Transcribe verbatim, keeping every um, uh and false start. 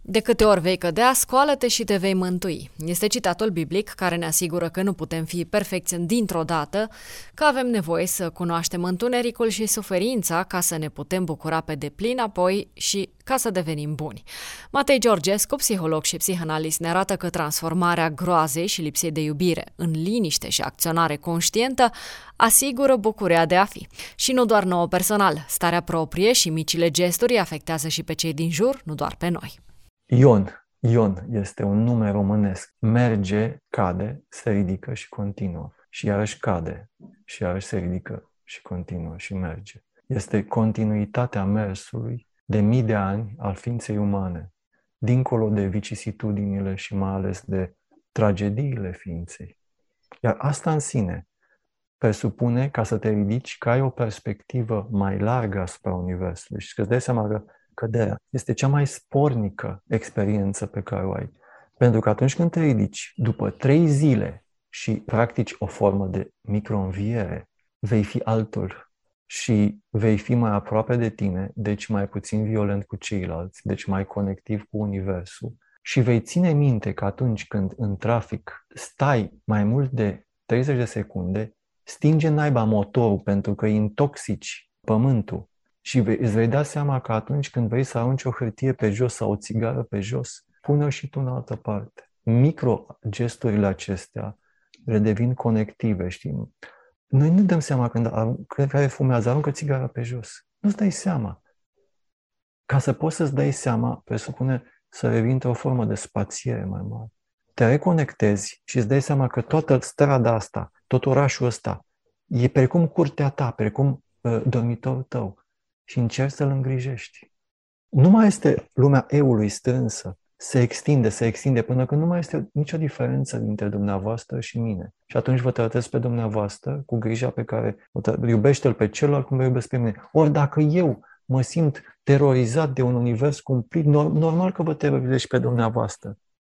De câte ori vei cădea, scoală-te și te vei mântui. Este citatul biblic care ne asigură că nu putem fi perfecți dintr-o dată, că avem nevoie să cunoaștem întunericul și suferința ca să ne putem bucura pe deplin apoi și ca să devenim buni. Matei Georgescu, psiholog și psihanalist, ne arată că transformarea groazei și lipsei de iubire în liniște și acționare conștientă asigură bucuria de a fi. Și nu doar nouă personal, starea proprie și micile gesturi afectează și pe cei din jur, nu doar pe noi. Ion. Ion este un nume românesc. Merge, cade, se ridică și continuă. Și iarăși cade, și iarăși se ridică și continuă și merge. Este continuitatea mersului de mii de ani al ființei umane, dincolo de vicisitudinile și mai ales de tragediile ființei. Iar asta în sine presupune, ca să te ridici, că ai o perspectivă mai largă asupra Universului și că-ți dai seama că căderea este cea mai spornică experiență pe care o ai. Pentru că atunci când te ridici, după trei zile și practici o formă de microînviere, vei fi altul și vei fi mai aproape de tine, deci mai puțin violent cu ceilalți, deci mai conectiv cu Universul. Și vei ține minte că atunci când în trafic stai mai mult de treizeci de secunde, stinge naiba motorul pentru că îi intoxici pământul. Și îți vei da seama că atunci când vrei să arunci o hârtie pe jos sau o țigară pe jos, pune-o și tu în altă parte. Micro-gesturile acestea redevin conective, știi? Noi nu dăm seama când care fumează, aruncă țigara pe jos. Nu-ți dai seama. Ca să poți să-ți dai seama, presupune să revii într-o formă de spațiere mai mare. Te reconectezi și îți dai seama că toată strada asta, tot orașul ăsta, e precum curtea ta, precum uh, dormitorul tău. Și încerci să-l îngrijești. Nu mai este lumea eului strânsă, se extinde, se extinde, până când nu mai este nicio diferență dintre dumneavoastră și mine. Și atunci vă tratez pe dumneavoastră cu grija pe care iubește-l pe celălalt cum mă iubesc pe mine. Ori dacă eu mă simt terorizat de un univers cumplit, normal că vă terorizez și pe dumneavoastră.